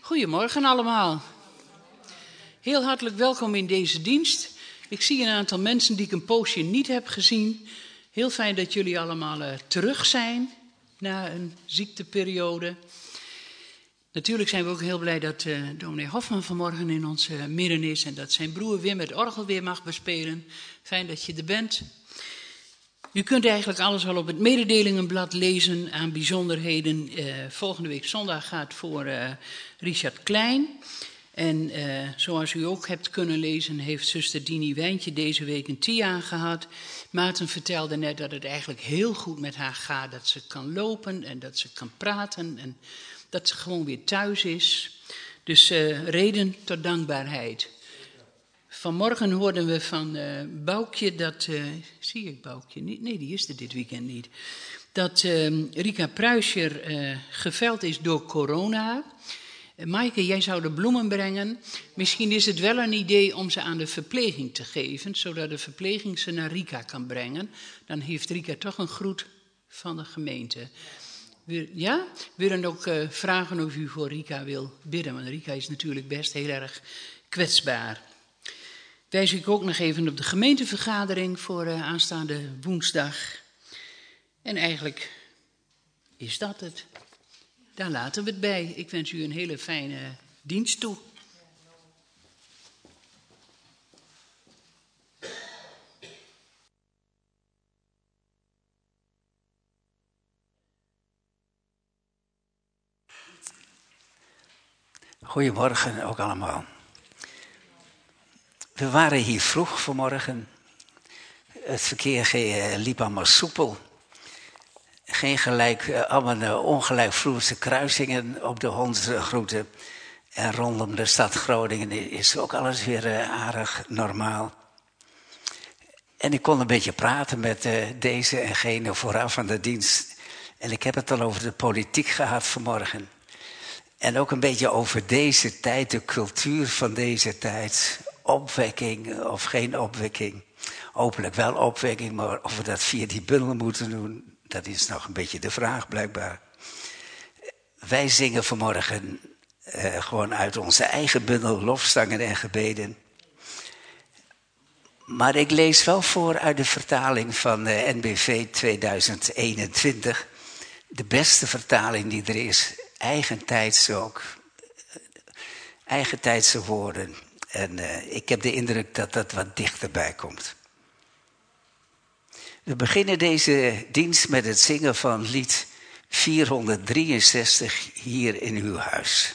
Goedemorgen allemaal. Heel hartelijk welkom in deze dienst. Ik zie een aantal mensen die ik een poosje niet heb gezien. Heel fijn dat jullie allemaal terug zijn na een ziekteperiode. Natuurlijk zijn we ook heel blij dat dominee Hofman vanmorgen in ons midden is en dat zijn broer Wim het orgel weer mag bespelen. Fijn dat je er bent. U kunt eigenlijk alles al op het mededelingenblad lezen aan bijzonderheden. Volgende week zondag gaat voor Richard Klein. En zoals u ook hebt kunnen lezen, heeft zuster Dini Wijntje deze week een TIA gehad. Maarten vertelde net dat het eigenlijk heel goed met haar gaat. Dat ze kan lopen en dat ze kan praten en dat ze gewoon weer thuis is. Dus reden tot dankbaarheid. Vanmorgen hoorden we van Boukje dat... zie ik Boukje niet? Nee, die is er dit weekend niet. Dat Rika Pruisjer geveld is door corona. Maaike, jij zou de bloemen brengen. Misschien is het wel een idee om ze aan de verpleging te geven, zodat de verpleging ze naar Rika kan brengen. Dan heeft Rika toch een groet van de gemeente. Ja? We willen ook vragen of u voor Rika wil bidden, want Rika is natuurlijk best heel erg kwetsbaar. Wijs ik ook nog even op de gemeentevergadering voor aanstaande woensdag. En eigenlijk is dat het. Daar laten we het bij. Ik wens u een hele fijne dienst toe. Goedemorgen ook allemaal. We waren hier vroeg vanmorgen. Het verkeer liep allemaal soepel. Geen allemaal ongelijkvloerse kruisingen op de hondsroute. En rondom de stad Groningen is ook alles weer aardig normaal. En ik kon een beetje praten met deze en gene vooraf aan de dienst. En ik heb het al over de politiek gehad vanmorgen. En ook een beetje over deze tijd, de cultuur van deze tijd. Opwekking of geen opwekking. Hopelijk wel opwekking, maar of we dat via die bundel moeten doen, dat is nog een beetje de vraag blijkbaar. Wij zingen vanmorgen gewoon uit onze eigen bundel lofzangen en gebeden. Maar ik lees wel voor uit de vertaling van NBV 2021. De beste vertaling die er is. Eigentijds ook. Eigentijdse woorden. En ik heb de indruk dat dat wat dichterbij komt. We beginnen deze dienst met het zingen van lied 463 hier in uw huis.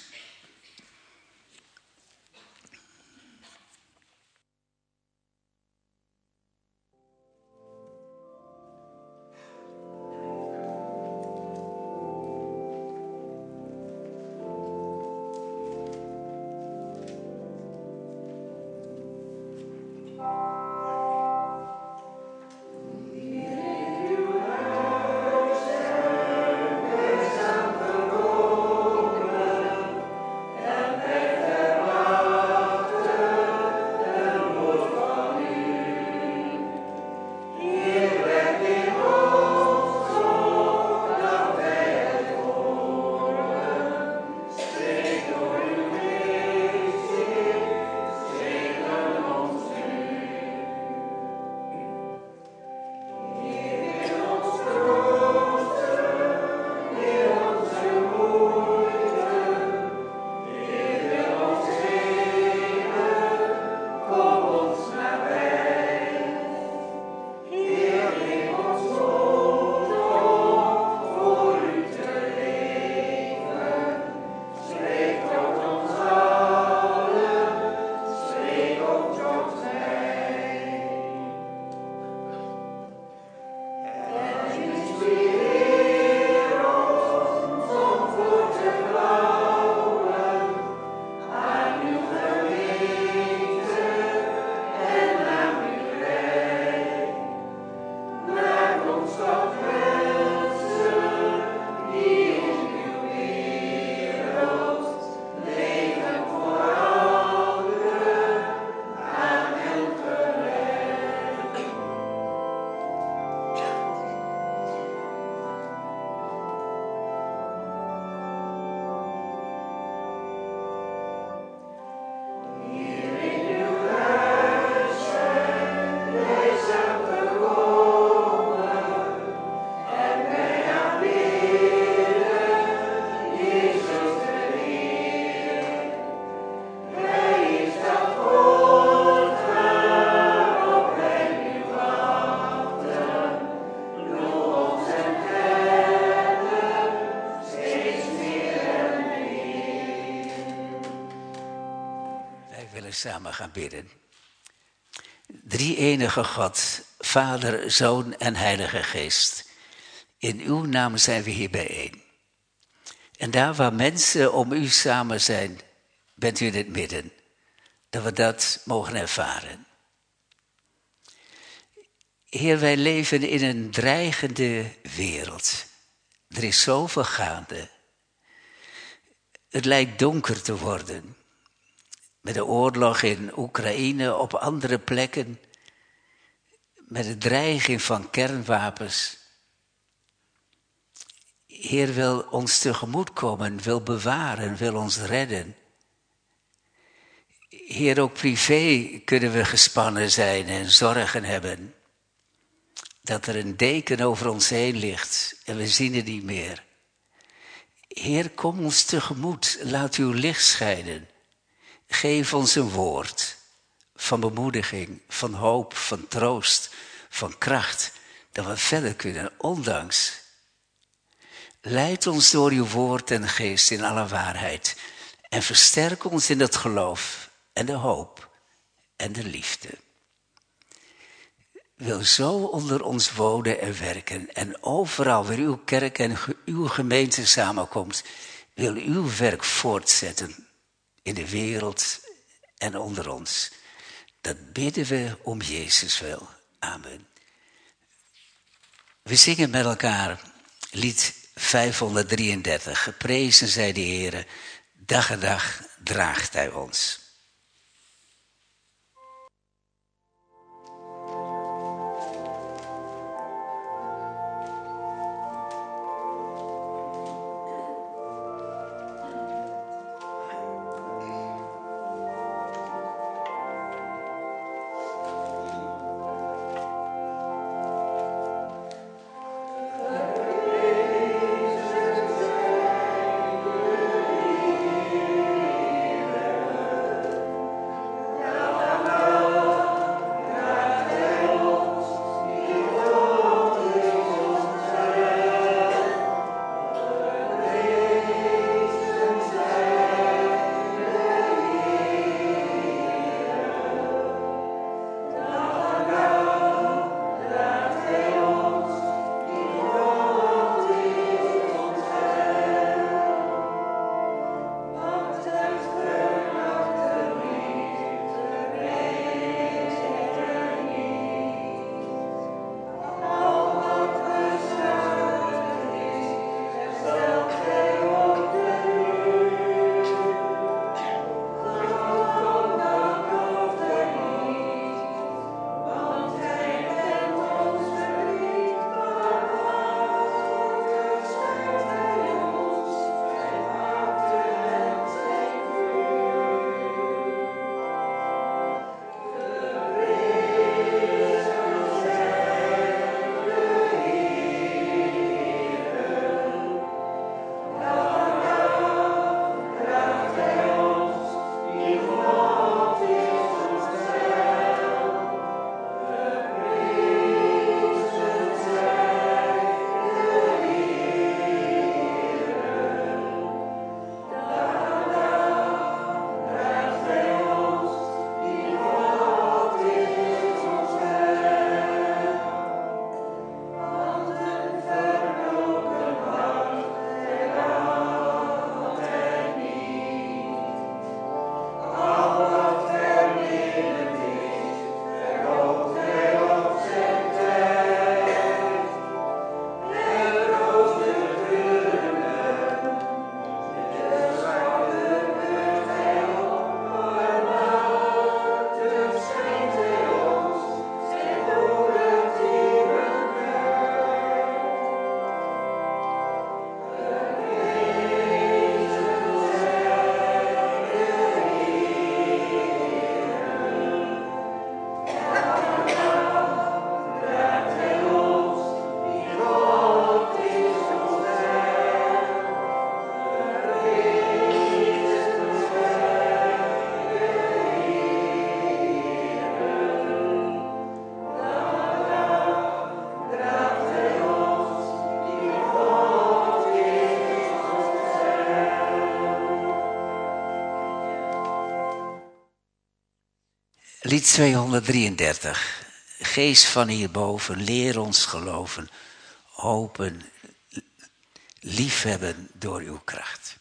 samen gaan bidden. Drie-enige God, Vader, Zoon en Heilige Geest. In uw naam zijn we hier bijeen. En daar waar mensen om u samen zijn, bent u in het midden. Dat we dat mogen ervaren. Heer, wij leven in een dreigende wereld. Er is zoveel gaande. Het lijkt donker te worden. Met de oorlog in Oekraïne, op andere plekken. Met de dreiging van kernwapens. Heer wil ons tegemoetkomen, wil bewaren, wil ons redden. Heer, ook privé kunnen we gespannen zijn en zorgen hebben. Dat er een deken over ons heen ligt en we zien het niet meer. Heer, kom ons tegemoet, laat uw licht schijnen. Geef ons een woord van bemoediging, van hoop, van troost, van kracht. Dat we verder kunnen, ondanks. Leid ons door uw woord en geest in alle waarheid. En versterk ons in het geloof en de hoop en de liefde. Wil zo onder ons wonen en werken. En overal waar uw kerk en uw gemeente samenkomt, wil uw werk voortzetten in de wereld en onder ons. Dat bidden we om Jezus wil. Amen. We zingen met elkaar lied 533. Geprezen zij de Heere, dag en dag draagt hij ons. Lied 233. Geest van hierboven, leer ons geloven, hopen, liefhebben door uw kracht.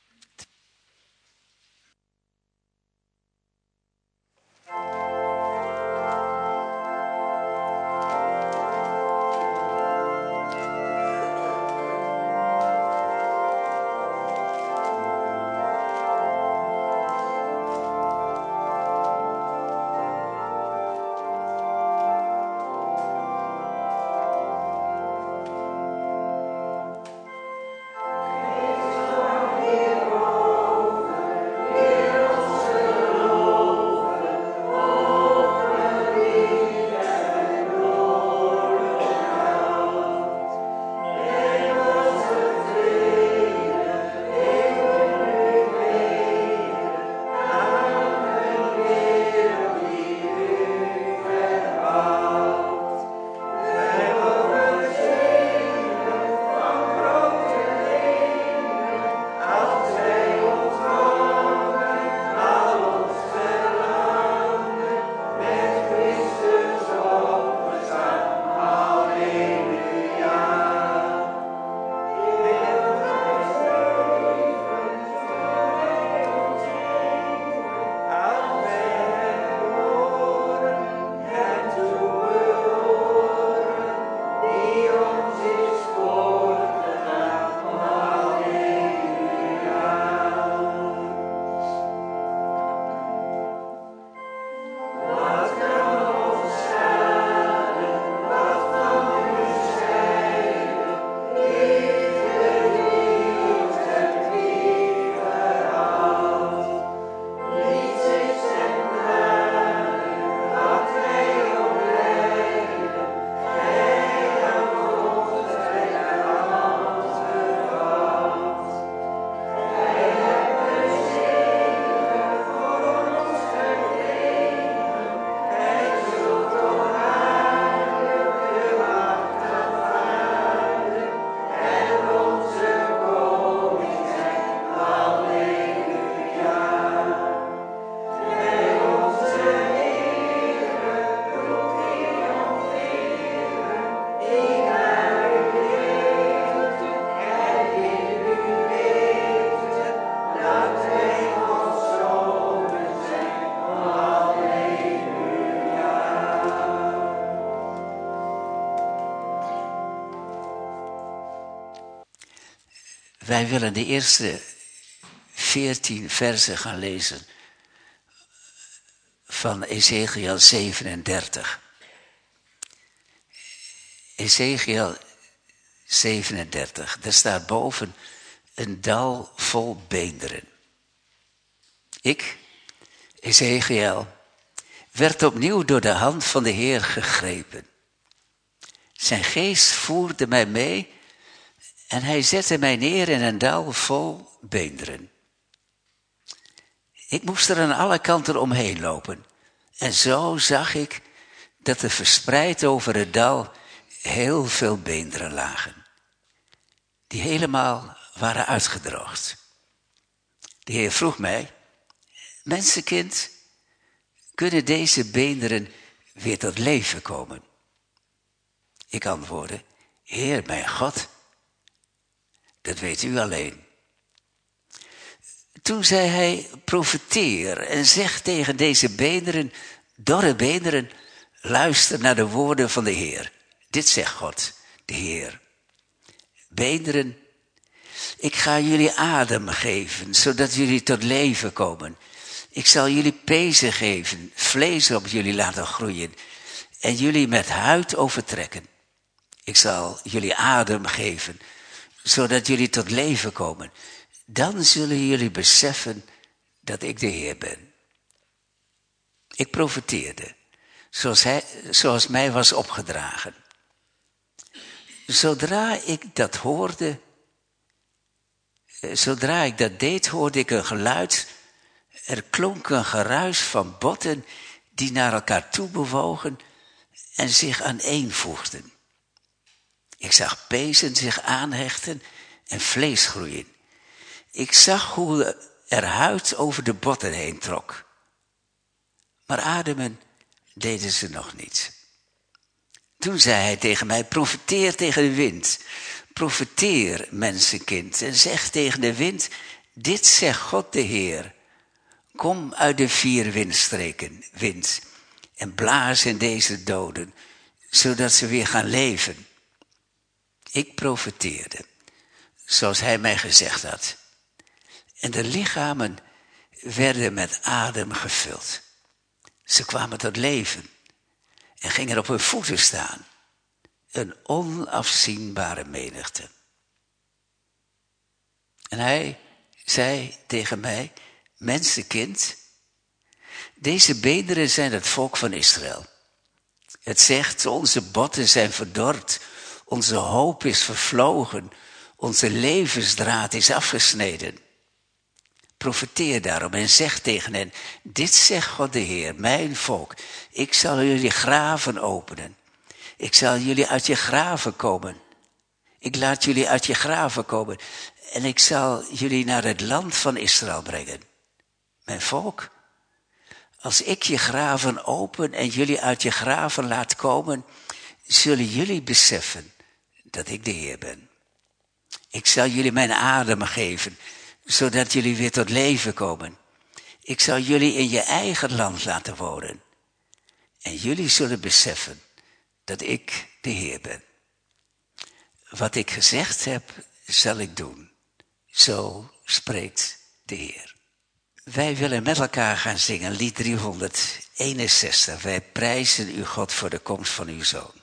Wij willen de eerste 14 versen gaan lezen van Ezechiel 37. Ezechiel 37, daar staat boven een dal vol beenderen. Ik, Ezechiel, werd opnieuw door de hand van de Heer gegrepen. Zijn geest voerde mij mee en hij zette mij neer in een dal vol beenderen. Ik moest er aan alle kanten omheen lopen. En zo zag ik dat er verspreid over het dal heel veel beenderen lagen. Die helemaal waren uitgedroogd. De Heer vroeg mij: mensenkind, kunnen deze beenderen weer tot leven komen? Ik antwoordde: Heer mijn God, dat weet u alleen. Toen zei hij: profeteer en zeg tegen deze beenderen, dorre beenderen, luister naar de woorden van de Heer. Dit zegt God, de Heer. Beenderen, ik ga jullie adem geven, zodat jullie tot leven komen. Ik zal jullie pezen geven, vlees op jullie laten groeien en jullie met huid overtrekken. Ik zal jullie adem geven, zodat jullie tot leven komen. Dan zullen jullie beseffen dat ik de Heer ben. Ik profeteerde, zoals mij was opgedragen. Zodra ik dat deed, hoorde ik een geluid. Er klonk een geruis van botten die naar elkaar toe bewogen en zich aaneenvoegden. Ik zag pezen zich aanhechten en vlees groeien. Ik zag hoe er huid over de botten heen trok. Maar ademen deden ze nog niet. Toen zei hij tegen mij, profeteer tegen de wind. Profeteer, mensenkind, en zeg tegen de wind, dit zegt God de Heer. Kom uit de 4 windstreken, wind, en blaas in deze doden, zodat ze weer gaan leven. Ik profeteerde, zoals hij mij gezegd had. En de lichamen werden met adem gevuld. Ze kwamen tot leven en gingen op hun voeten staan. Een onafzienbare menigte. En hij zei tegen mij, mensenkind, deze beenderen zijn het volk van Israël. Het zegt, onze botten zijn verdord, onze hoop is vervlogen, onze levensdraad is afgesneden. Profeteer daarom en zeg tegen hen, dit zegt God de Heer, mijn volk, ik zal jullie graven openen. Ik zal jullie uit je graven komen. Ik laat jullie uit je graven komen. En ik zal jullie naar het land van Israël brengen. Mijn volk, als ik je graven open en jullie uit je graven laat komen, zullen jullie beseffen dat ik de Heer ben. Ik zal jullie mijn adem geven, zodat jullie weer tot leven komen. Ik zal jullie in je eigen land laten wonen. En jullie zullen beseffen dat ik de Heer ben. Wat ik gezegd heb, zal ik doen. Zo spreekt de Heer. Wij willen met elkaar gaan zingen, lied 361. Wij prijzen u, God, voor de komst van uw Zoon.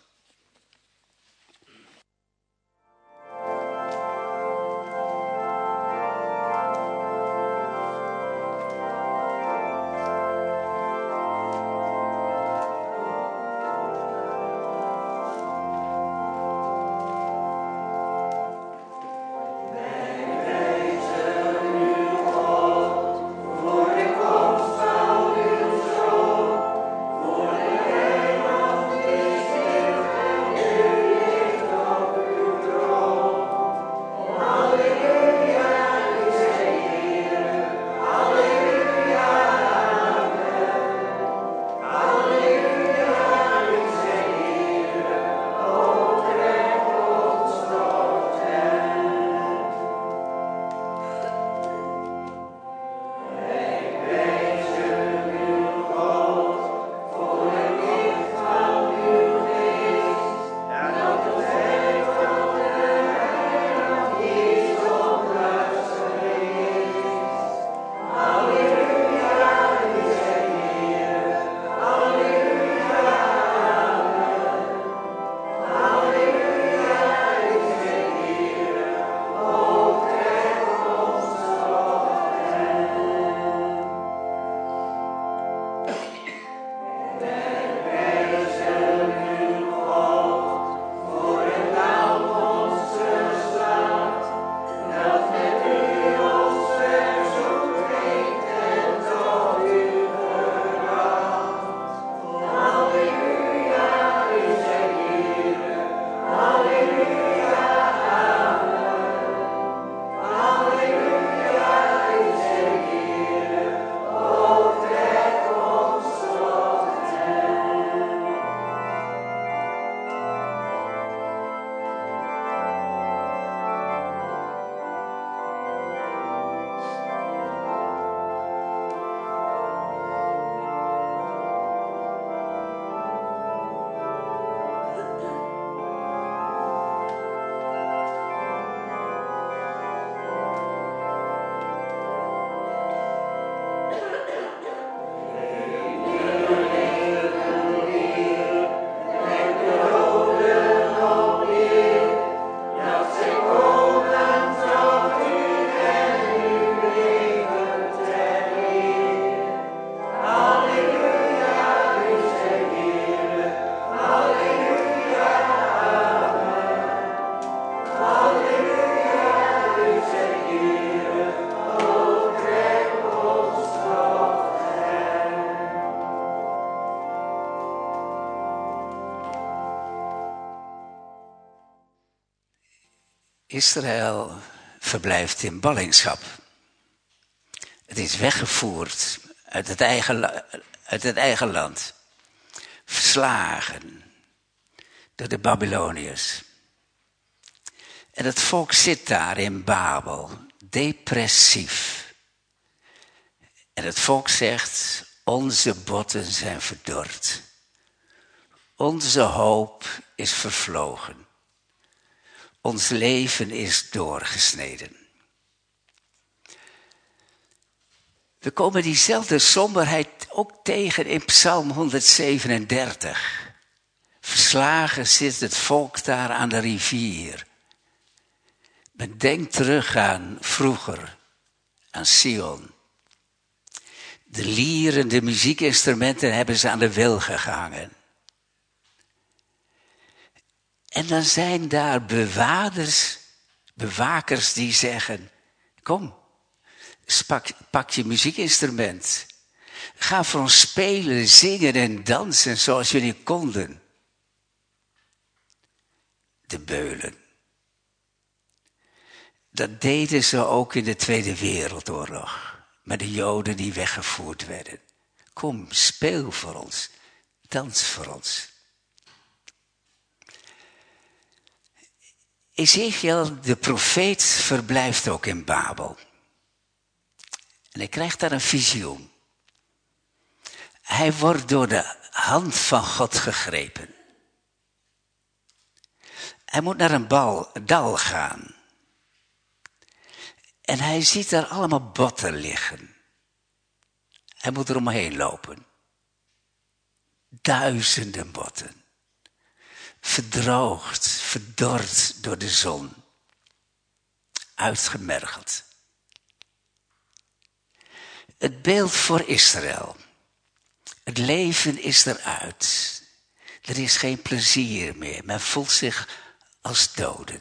Israël verblijft in ballingschap. Het is weggevoerd uit het eigen uit het eigen land. Verslagen door de Babyloniërs. En het volk zit daar in Babel, depressief. En het volk zegt, onze botten zijn verdord. Onze hoop is vervlogen. Ons leven is doorgesneden. We komen diezelfde somberheid ook tegen in Psalm 137. Verslagen zit het volk daar aan de rivier. Men denkt terug aan vroeger, aan Sion. De lieren, de muziekinstrumenten hebben ze aan de wilgen gehangen. En dan zijn daar bewakers die zeggen, kom, pak je muziekinstrument. Ga voor ons spelen, zingen en dansen zoals jullie konden. De beulen. Dat deden ze ook in de Tweede Wereldoorlog. Met de Joden die weggevoerd werden. Kom, speel voor ons. Dans voor ons. Ezekiel, de profeet, verblijft ook in Babel. En hij krijgt daar een visioen. Hij wordt door de hand van God gegrepen. Hij moet naar een dal gaan. En hij ziet daar allemaal botten liggen. Hij moet er omheen lopen. Duizenden botten. Verdroogd, verdord door de zon. Uitgemergeld. Het beeld voor Israël. Het leven is eruit. Er is geen plezier meer. Men voelt zich als doden.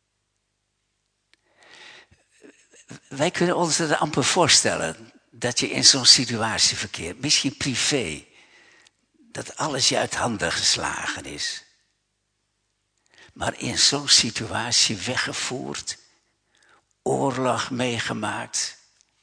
Wij kunnen ons er amper voorstellen dat je in zo'n situatie verkeert. Misschien privé. Dat alles je uit handen geslagen is. Maar in zo'n situatie weggevoerd. Oorlog meegemaakt.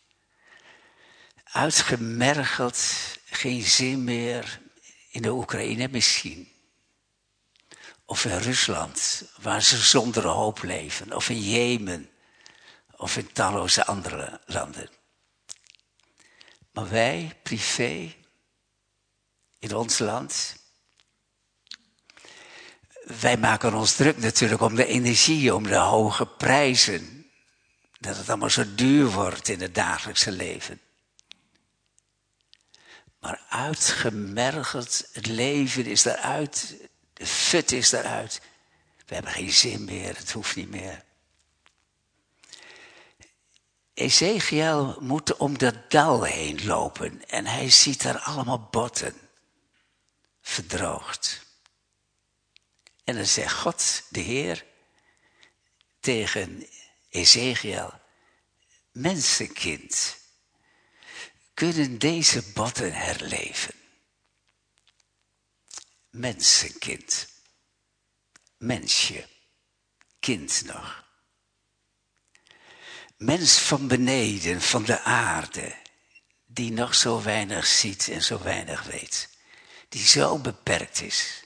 Uitgemergeld. Geen zin meer. In de Oekraïne misschien. Of in Rusland. Waar ze zonder hoop leven. Of in Jemen. Of in talloze andere landen. Maar wij, privé, in ons land. Wij maken ons druk natuurlijk om de energie, om de hoge prijzen. Dat het allemaal zo duur wordt in het dagelijkse leven. Maar uitgemergeld, het leven is eruit, de fut is eruit. We hebben geen zin meer, het hoeft niet meer. Ezekiel moet om dat dal heen lopen en hij ziet daar allemaal botten, verdroogd. En dan zegt God, de Heer, tegen Ezekiel, mensenkind, kunnen deze botten herleven? Mensenkind, mensje, kind nog. Mens van beneden, van de aarde, die nog zo weinig ziet en zo weinig weet. Die zo beperkt is.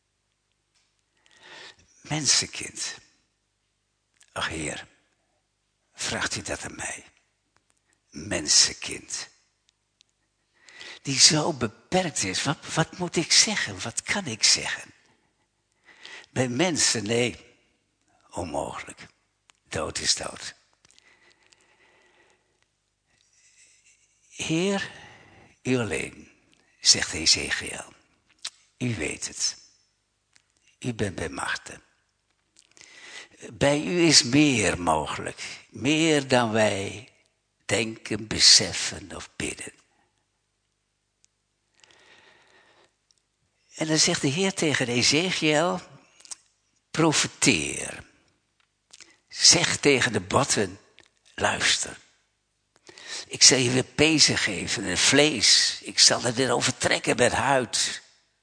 Mensenkind. Ach Heer, vraagt u dat aan mij? Mensenkind. Die zo beperkt is. Wat moet ik zeggen? Wat kan ik zeggen? Bij mensen, nee, onmogelijk. Dood is dood. Heer, u alleen, zegt Ezekiel. U weet het. U bent bij machten. Bij u is meer mogelijk. Meer dan wij denken, beseffen of bidden. En dan zegt de Heer tegen Ezekiel, profeteer. Zeg tegen de botten, luister. Ik zal je weer pezen geven en vlees. Ik zal het weer overtrekken met huid.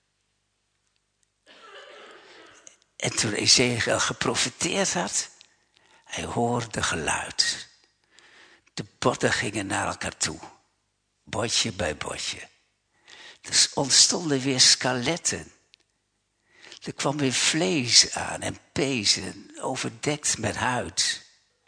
En toen Ezekiel geprofeteerd had, hij hoorde geluid. De botten gingen naar elkaar toe. Botje bij botje. Er ontstonden weer skeletten. Er kwam weer vlees aan en pezen, overdekt met huid.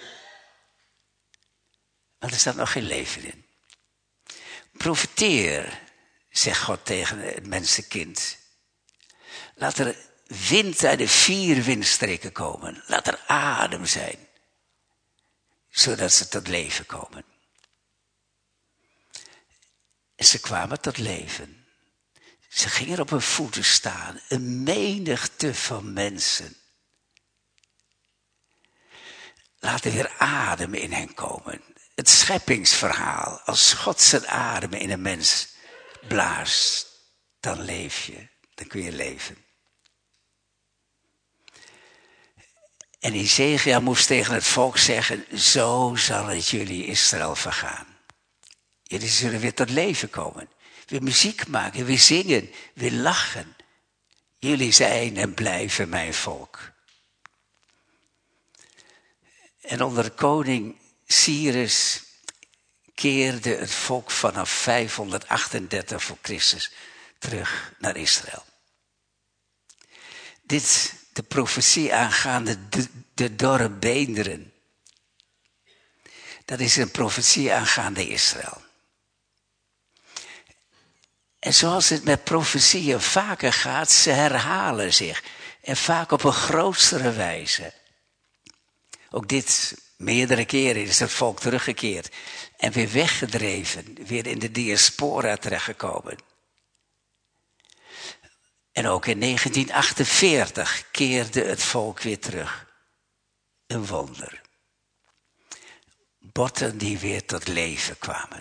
Maar er staat nog geen leven in. Profeteer, zegt God tegen het mensenkind. Laat er wind uit de 4 windstreken komen. Laat er adem zijn. Zodat ze tot leven komen. En ze kwamen tot leven. Ze gingen op hun voeten staan. Een menigte van mensen. Laat er weer adem in hen komen. Het scheppingsverhaal. Als God zijn adem in een mens blaast, dan leef je. Dan kun je leven. En Jesaja moest tegen het volk zeggen, zo zal het jullie Israël vergaan. Jullie zullen weer tot leven komen. Weer muziek maken, weer zingen, weer lachen. Jullie zijn en blijven mijn volk. En onder koning Cyrus keerde het volk vanaf 538 voor Christus terug naar Israël. Dit de profetie aangaande de dorre beenderen. Dat is een profetie aangaande Israël. En zoals het met profetieën vaker gaat, ze herhalen zich. En vaak op een grootste wijze. Ook dit, meerdere keren is het volk teruggekeerd. En weer weggedreven, weer in de diaspora terechtgekomen. En ook in 1948 keerde het volk weer terug. Een wonder. Botten die weer tot leven kwamen.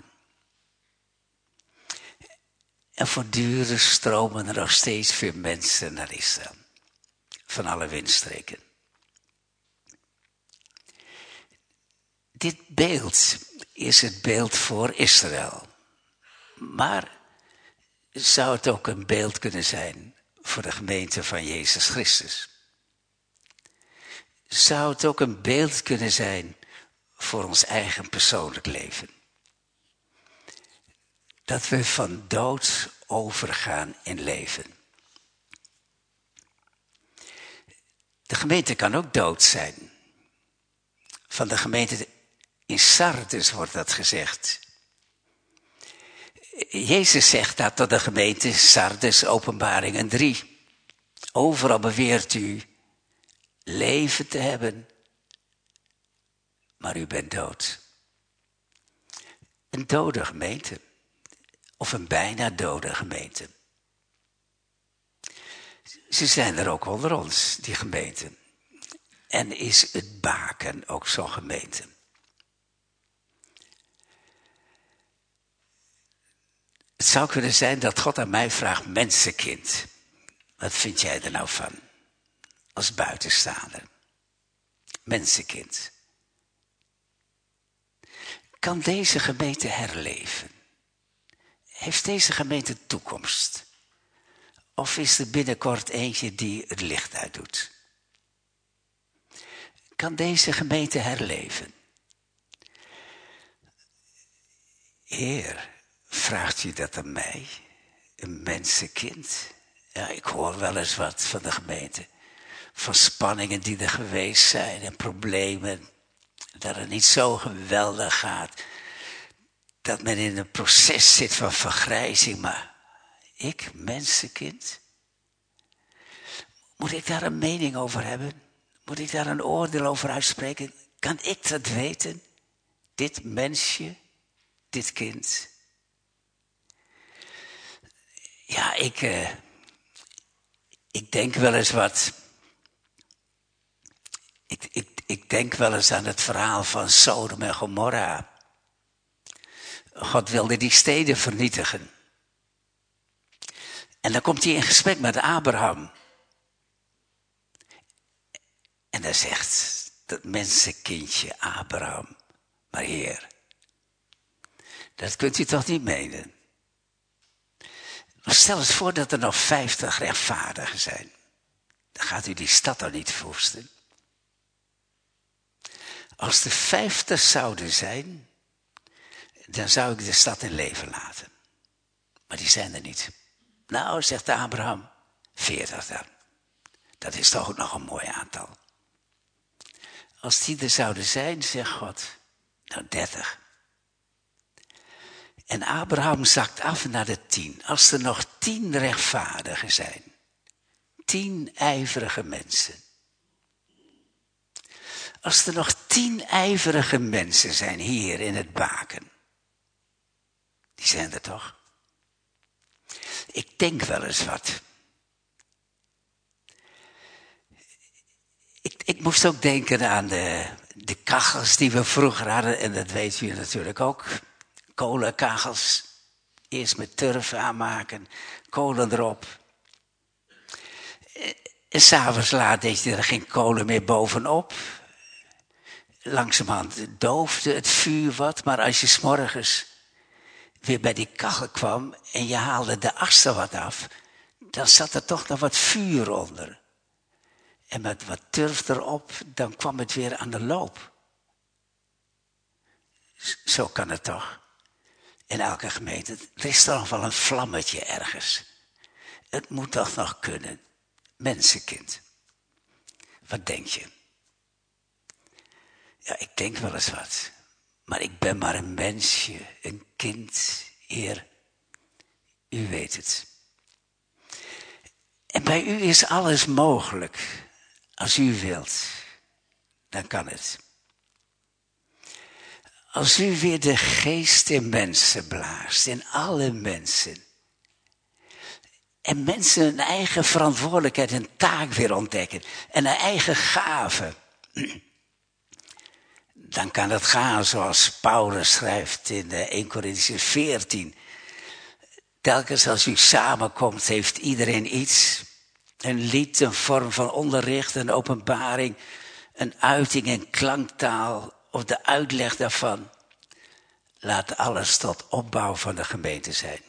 En voortdurend stromen er nog steeds veel mensen naar Israël. Van alle windstreken. Dit beeld is het beeld voor Israël. Maar zou het ook een beeld kunnen zijn voor de gemeente van Jezus Christus? Zou het ook een beeld kunnen zijn voor ons eigen persoonlijk leven? Dat we van dood overgaan in leven. De gemeente kan ook dood zijn. Van de gemeente in Sardes wordt dat gezegd. Jezus zegt dat tot de gemeente Sardes, Openbaringen 3. Overal beweert u leven te hebben, maar u bent dood. Een dode gemeente. Of een bijna dode gemeente. Ze zijn er ook onder ons, die gemeenten. En is het Baken ook zo'n gemeente? Het zou kunnen zijn dat God aan mij vraagt, mensenkind, wat vind jij er nou van? Als buitenstaander. Mensenkind. Kan deze gemeente herleven? Heeft deze gemeente toekomst? Of is er binnenkort eentje die het licht uitdoet? Kan deze gemeente herleven? Heer, vraagt u dat aan mij? Een mensenkind? Ja, ik hoor wel eens wat van de gemeente. Van spanningen die er geweest zijn en problemen. Dat het niet zo geweldig gaat. Dat men in een proces zit van vergrijzing. Maar ik, mensenkind? Moet ik daar een mening over hebben? Moet ik daar een oordeel over uitspreken? Kan ik dat weten? Dit mensje, dit kind. Ja, ik denk wel eens wat. Ik denk wel eens aan het verhaal van Sodom en Gomorra. God wilde die steden vernietigen. En dan komt hij in gesprek met Abraham. En dan zegt dat mensenkindje Abraham, maar Heer, dat kunt u toch niet menen? Maar stel eens voor dat er nog 50 rechtvaardigen zijn. Dan gaat u die stad dan niet verwoesten. Als er 50 zouden zijn, dan zou ik de stad in leven laten. Maar die zijn er niet. Nou, zegt Abraham, 40 dan. Dat is toch ook nog een mooi aantal. Als die er zouden zijn, zegt God, nou 30. En Abraham zakt af naar de 10. Als er nog 10 rechtvaardigen zijn. 10 ijverige mensen. Als er nog 10 ijverige mensen zijn hier in het baken. Die zijn er toch? Ik denk wel eens wat. Ik moest ook denken aan de kachels die we vroeger hadden. En dat weet u natuurlijk ook. Kolenkachels. Eerst met turf aanmaken. Kolen erop. En s'avonds laat deed je er geen kolen meer bovenop. Langzamerhand doofde het vuur wat. Maar als je 's morgens weer bij die kachel kwam en je haalde de as er wat af, dan zat er toch nog wat vuur onder. En met wat turf erop, dan kwam het weer aan de loop. Zo kan het toch. In elke gemeente, er is toch nog wel een vlammetje ergens. Het moet toch nog kunnen. Mensenkind. Wat denk je? Ja, ik denk wel eens wat. Maar ik ben maar een mensje, een kind, Heer. U weet het. En bij u is alles mogelijk. Als u wilt, dan kan het. Als u weer de geest in mensen blaast, in alle mensen. En mensen hun eigen verantwoordelijkheid en taak weer ontdekken. En hun eigen gaven. Dan kan het gaan zoals Paulus schrijft in 1 Corinthians 14. Telkens als u samenkomt heeft iedereen iets. Een lied, een vorm van onderricht, een openbaring, een uiting, een klanktaal of de uitleg daarvan. Laat alles tot opbouw van de gemeente zijn.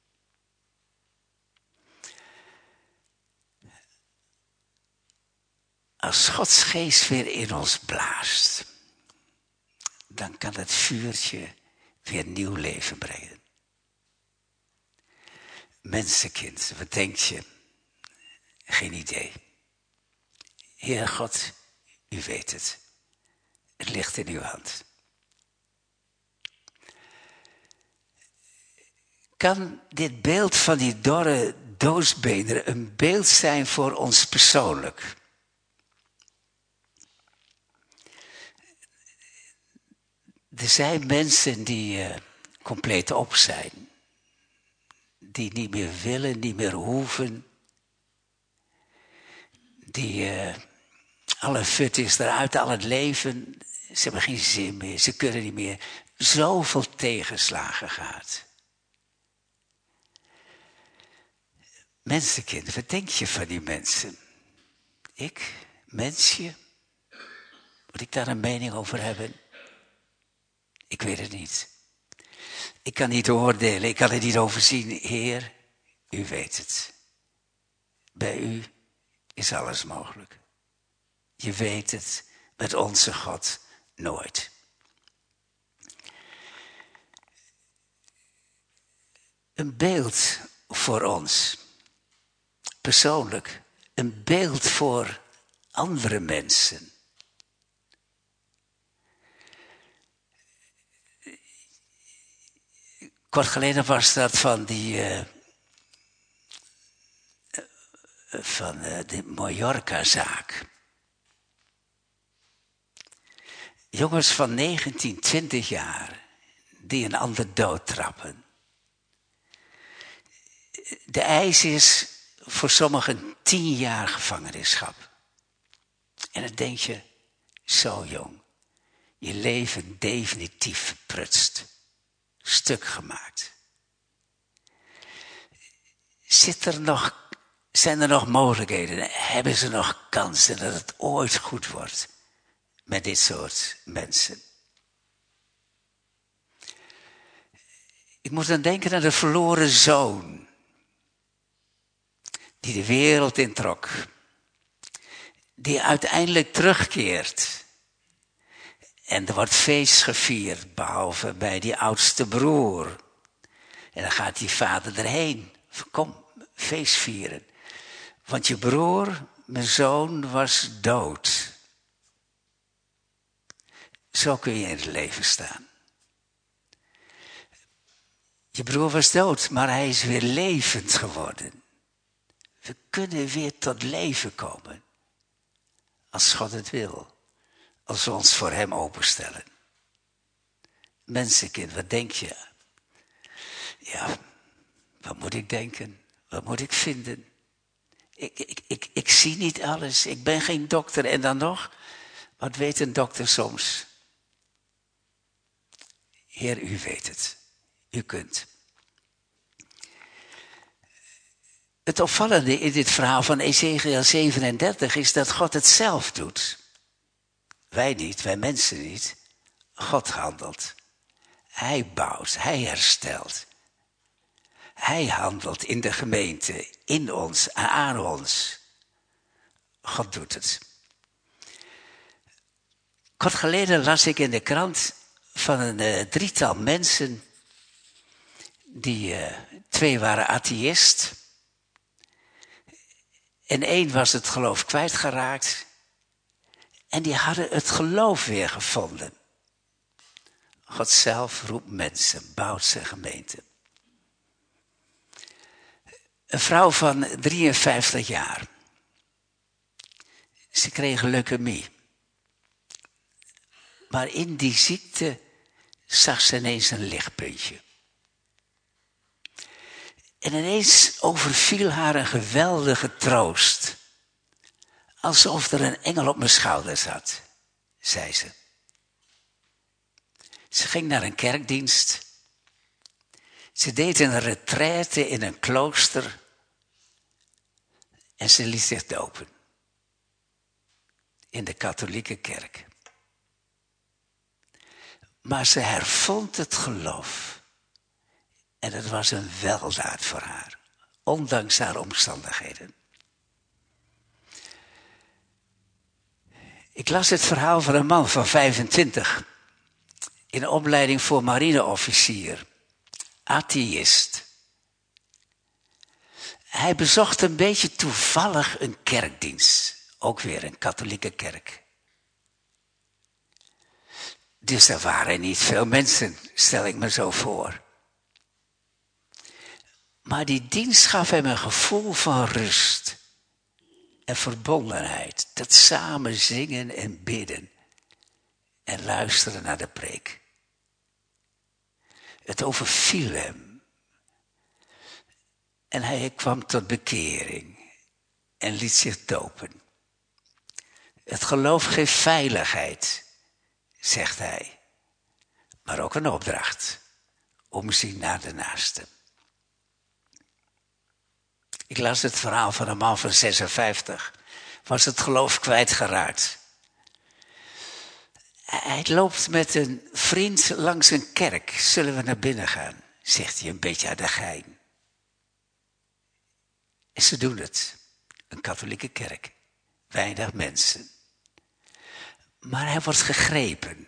Als Gods geest weer in ons blaast, dan kan het vuurtje weer nieuw leven brengen. Mensenkind, wat denk je? Geen idee. Heer God, u weet het. Het ligt in uw hand. Kan dit beeld van die dorre doodsbeenderen een beeld zijn voor ons persoonlijk? Er zijn mensen die compleet op zijn. Die niet meer willen, niet meer hoeven. Die alle fut is eruit, al het leven. Ze hebben geen zin meer, ze kunnen niet meer. Zoveel tegenslagen gehad. Mensenkind, wat denk je van die mensen? Ik, mensje? Moet ik daar een mening over hebben? Ik weet het niet. Ik kan niet oordelen, ik kan het niet overzien. Heer, u weet het. Bij u is alles mogelijk. Je weet het, met onze God nooit. Een beeld voor ons. Persoonlijk. Een beeld voor andere mensen. Kort geleden was dat van de Mallorca-zaak. Jongens van 19, 20 jaar die een ander doodtrappen. De eis is voor sommigen 10 jaar gevangenisschap. En dan denk je, zo jong, je leven definitief verprutst. Stuk gemaakt. Zijn er nog mogelijkheden? Hebben ze nog kansen dat het ooit goed wordt met dit soort mensen? Ik moet dan denken aan de verloren zoon. Die de wereld introk. Die uiteindelijk terugkeert. En er wordt feest gevierd, behalve bij die oudste broer. En dan gaat die vader erheen. Kom, feest vieren. Want je broer, mijn zoon, was dood. Zo kun je in het leven staan. Je broer was dood, maar hij is weer levend geworden. We kunnen weer tot leven komen. Als God het wil. Als we ons voor hem openstellen. Mensenkind, wat denk je? Ja, wat moet ik denken? Wat moet ik vinden? Ik zie niet alles. Ik ben geen dokter. En dan nog, wat weet een dokter soms? Heer, u weet het. U kunt. Het opvallende in dit verhaal van Ezekiel 37 is dat God het zelf doet. Wij niet, wij mensen niet. God handelt. Hij bouwt, hij herstelt. Hij handelt in de gemeente, in ons, aan ons. God doet het. Kort geleden las ik in de krant van een drietal mensen. Twee waren atheïst. En één was het geloof kwijtgeraakt. En die hadden het geloof weer gevonden. God zelf roept mensen, bouwt zijn gemeente. Een vrouw van 53 jaar. Ze kreeg leukemie. Maar in die ziekte zag ze ineens een lichtpuntje. En ineens overviel haar een geweldige troost. Alsof er een engel op mijn schouder zat, zei ze. Ze ging naar een kerkdienst. Ze deed een retraite in een klooster. En ze liet zich dopen. In de katholieke kerk. Maar ze hervond het geloof. En het was een weldaad voor haar. Ondanks haar omstandigheden. Ik las het verhaal van een man van 25. In opleiding voor marineofficier. Atheïst. Hij bezocht een beetje toevallig een kerkdienst. Ook weer een katholieke kerk. Dus er waren niet veel mensen, stel ik me zo voor. Maar die dienst gaf hem een gevoel van rust. En verbondenheid. Dat samen zingen en bidden. En luisteren naar de preek. Het overviel hem. En hij kwam tot bekering. En liet zich dopen. Het geloof geeft veiligheid, zegt hij. Maar ook een opdracht. Omzien naar de naaste. Ik las het verhaal van een man van 56. Was het geloof kwijtgeraakt. Hij loopt met een vriend langs een kerk. Zullen we naar binnen gaan? Zegt hij een beetje aan de gein. En ze doen het. Een katholieke kerk. Weinig mensen. Maar hij wordt gegrepen.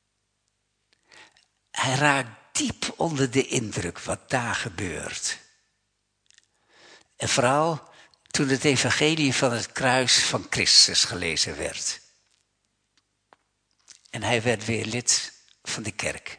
Hij raakt diep onder de indruk wat daar gebeurt. En vooral toen het evangelie van het kruis van Christus gelezen werd. En hij werd weer lid van de kerk.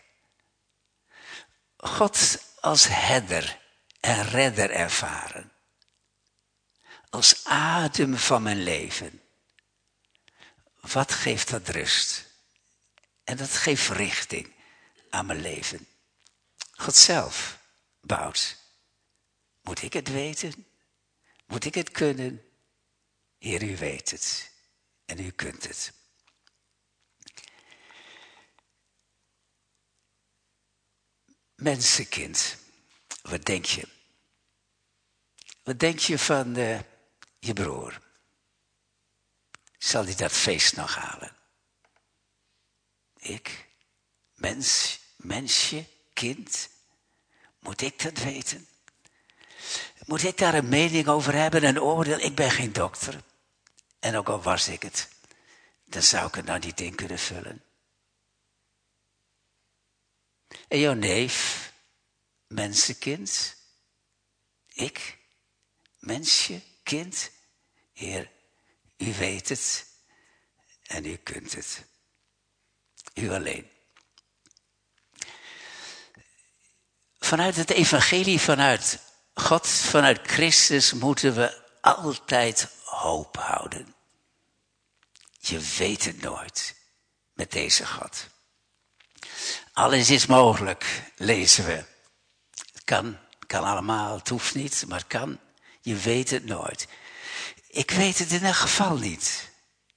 God als herder en redder ervaren. Als adem van mijn leven. Wat geeft dat rust? En dat geeft richting aan mijn leven. God zelf bouwt. Moet ik het weten? Moet ik het kunnen? Heer, u weet het. En u kunt het. Mensenkind, wat denk je? Wat denk je van je broer? Zal hij dat feest nog halen? Ik? Mensje? Kind? Moet ik dat weten? Moet ik daar een mening over hebben, een oordeel? Ik ben geen dokter. En ook al was ik het, dan zou ik het nou niet in kunnen vullen. En jouw neef, mensenkind, ik, mensje, kind, Heer, u weet het en u kunt het. U alleen. Vanuit het evangelie, vanuit God, vanuit Christus moeten we altijd hoop houden. Je weet het nooit met deze God. Alles is mogelijk, lezen we. Het kan allemaal, het hoeft niet, maar het kan. Je weet het nooit. Ik weet het in elk geval niet.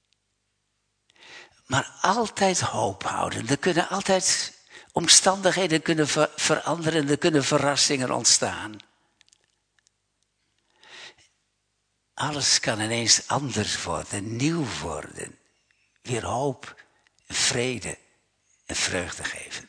Maar altijd hoop houden. Er kunnen altijd omstandigheden kunnen veranderen. Er kunnen verrassingen ontstaan. Alles kan ineens anders worden, nieuw worden. Weer hoop, vrede en vreugde geven.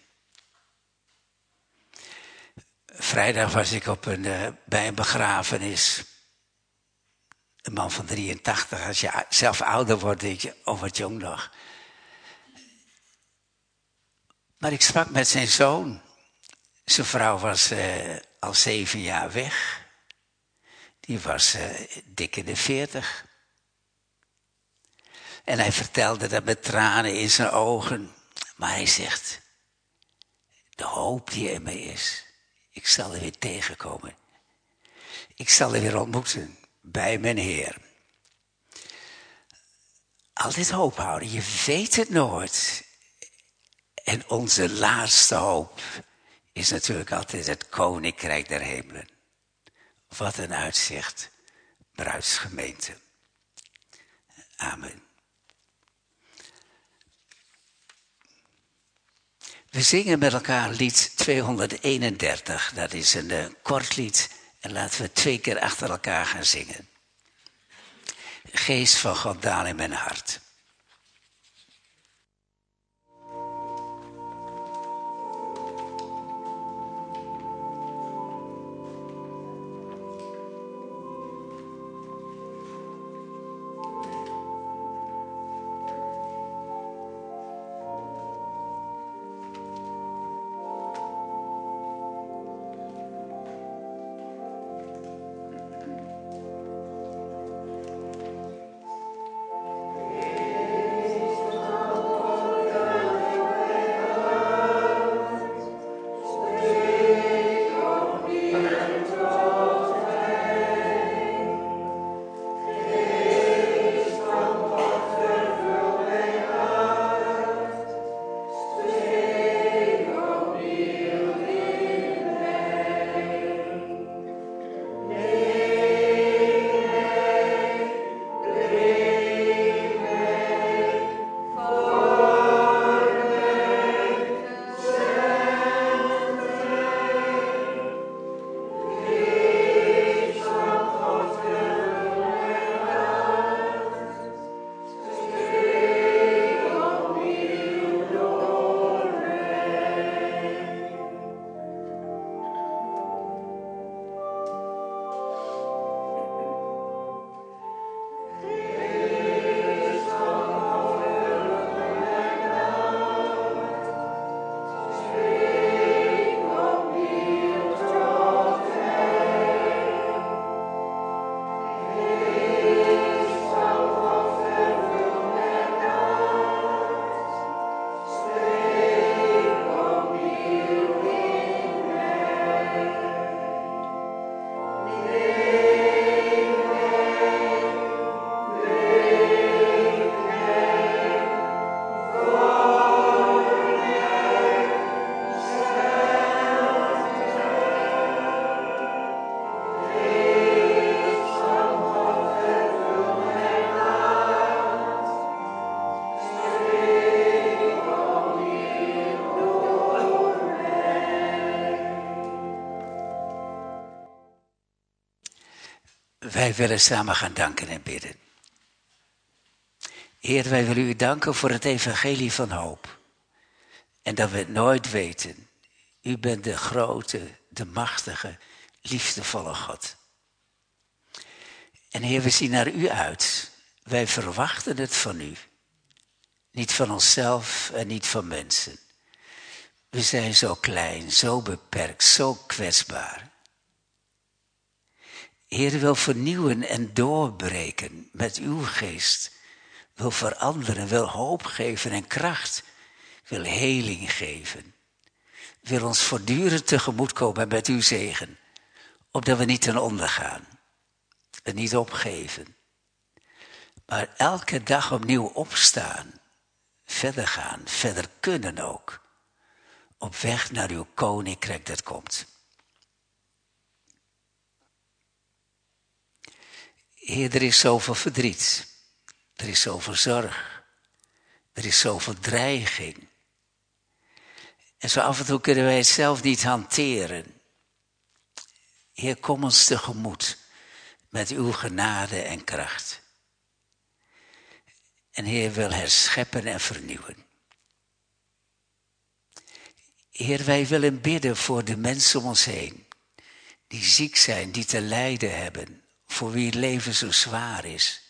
Vrijdag was ik bij een begrafenis. Een man van 83, als je zelf ouder wordt, denk je, oh wat jong nog. Maar ik sprak met zijn zoon. Zijn vrouw was al 7 jaar weg. Die was dik in de 40. En hij vertelde dat met tranen in zijn ogen. Maar hij zegt, de hoop die in mij is, ik zal er weer tegenkomen. Ik zal er weer ontmoeten bij mijn Heer. Altijd hoop houden, je weet het nooit. En onze laatste hoop is natuurlijk altijd het Koninkrijk der Hemelen. Wat een uitzicht, bruidsgemeente. Amen. We zingen met elkaar lied 231. Dat is een kort lied. En laten we 2 keer achter elkaar gaan zingen. Geest van God, daal in mijn hart. Wij willen samen gaan danken en bidden. Heer, wij willen u danken voor het evangelie van hoop. En dat we het nooit weten. U bent de grote, de machtige, liefdevolle God. En Heer, we zien naar u uit. Wij verwachten het van u. Niet van onszelf en niet van mensen. We zijn zo klein, zo beperkt, zo kwetsbaar. Heer wil vernieuwen en doorbreken met uw geest. Wil veranderen, wil hoop geven en kracht. Wil heling geven. Wil ons voortdurend tegemoetkomen met uw zegen. Opdat we niet ten onder gaan. En niet opgeven. Maar elke dag opnieuw opstaan. Verder gaan, verder kunnen ook. Op weg naar uw koninkrijk dat komt. Heer, er is zoveel verdriet. Er is zoveel zorg. Er is zoveel dreiging. En zo af en toe kunnen wij het zelf niet hanteren. Heer, kom ons tegemoet met uw genade en kracht. En Heer wil herscheppen en vernieuwen. Heer, wij willen bidden voor de mensen om ons heen. Die ziek zijn, die te lijden hebben. Voor wie het leven zo zwaar is.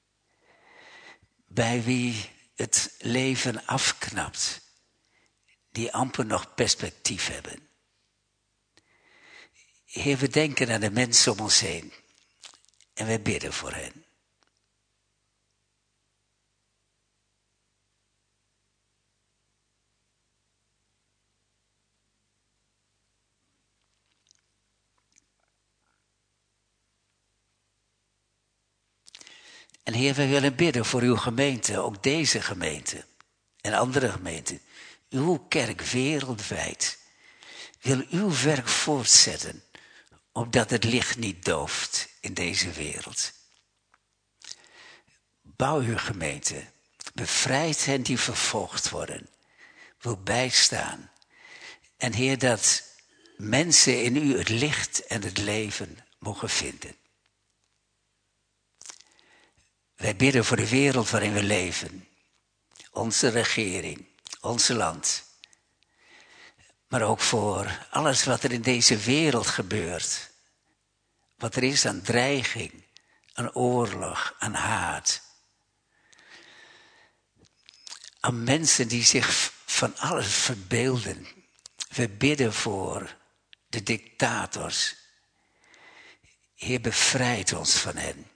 Bij wie het leven afknapt. Die amper nog perspectief hebben. Heer, we denken aan de mensen om ons heen. En wij bidden voor hen. En Heer, wij willen bidden voor uw gemeente, ook deze gemeente en andere gemeenten. Uw kerk wereldwijd wil uw werk voortzetten, opdat het licht niet dooft in deze wereld. Bouw uw gemeente, bevrijd hen die vervolgd worden, wil bijstaan. En Heer, dat mensen in u het licht en het leven mogen vinden. Wij bidden voor de wereld waarin we leven. Onze regering, ons land. Maar ook voor alles wat er in deze wereld gebeurt. Wat er is aan dreiging, aan oorlog, aan haat. Aan mensen die zich van alles verbeelden. We bidden voor de dictators. Heer, bevrijd ons van hen.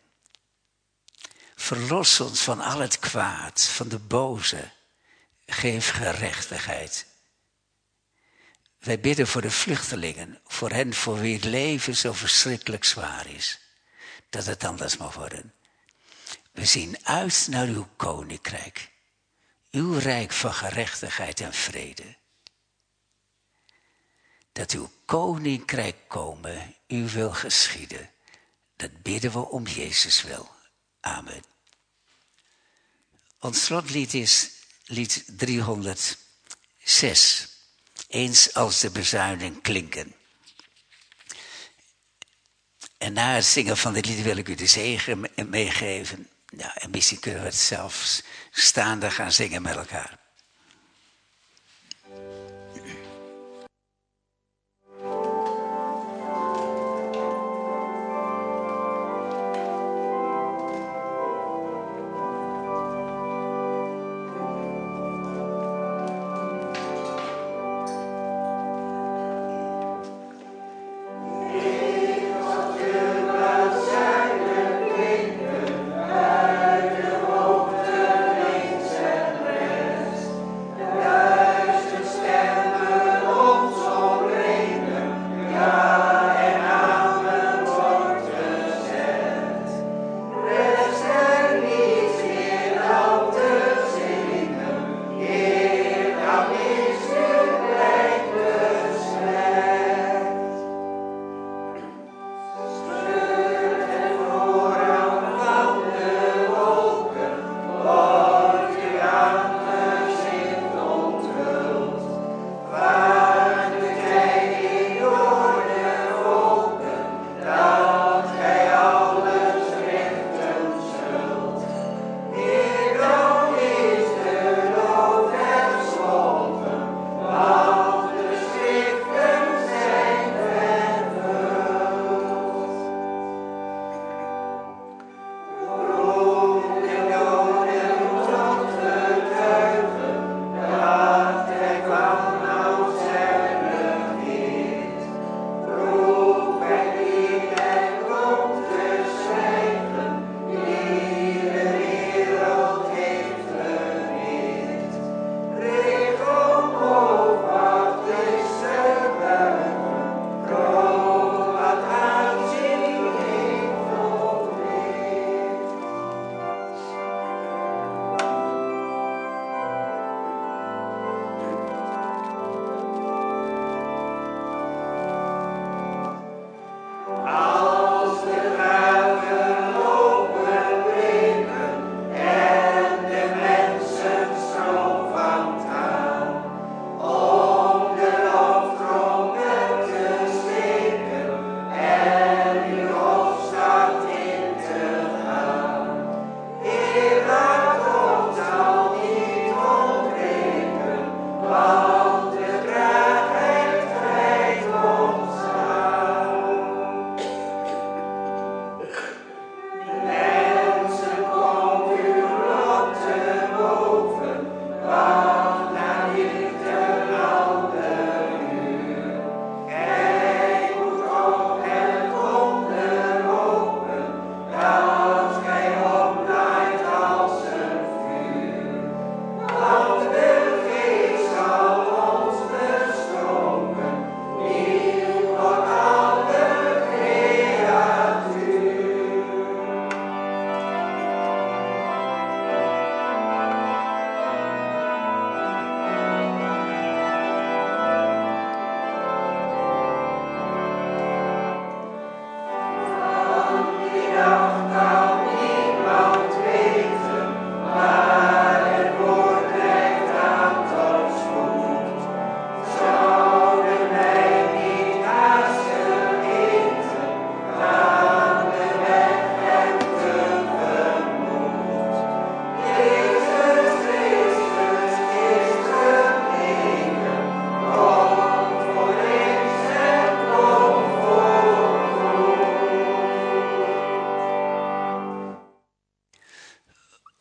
Verlos ons van al het kwaad, van de boze. Geef gerechtigheid. Wij bidden voor de vluchtelingen, voor hen voor wie het leven zo verschrikkelijk zwaar is. Dat het anders mag worden. We zien uit naar uw koninkrijk. Uw rijk van gerechtigheid en vrede. Dat uw koninkrijk komen, uw wil geschieden. Dat bidden we om Jezus wil. Amen. Ons slotlied is lied 306. Eens als de bezuining klinken. En na het zingen van dit lied wil ik u de zegen meegeven. Ja, en misschien kunnen we het zelfs staande gaan zingen met elkaar.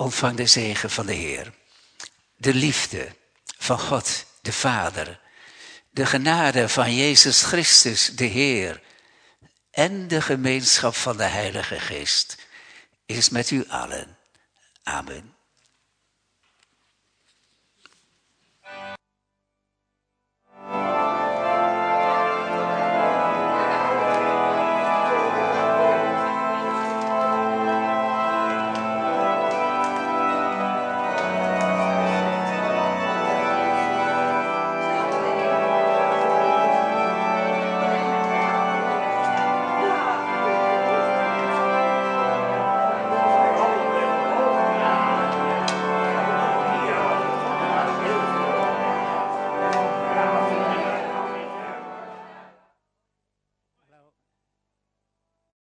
ontvang de zegen van de Heer. De liefde van God de Vader, de genade van Jezus Christus de Heer en de gemeenschap van de Heilige Geest is met u allen. Amen.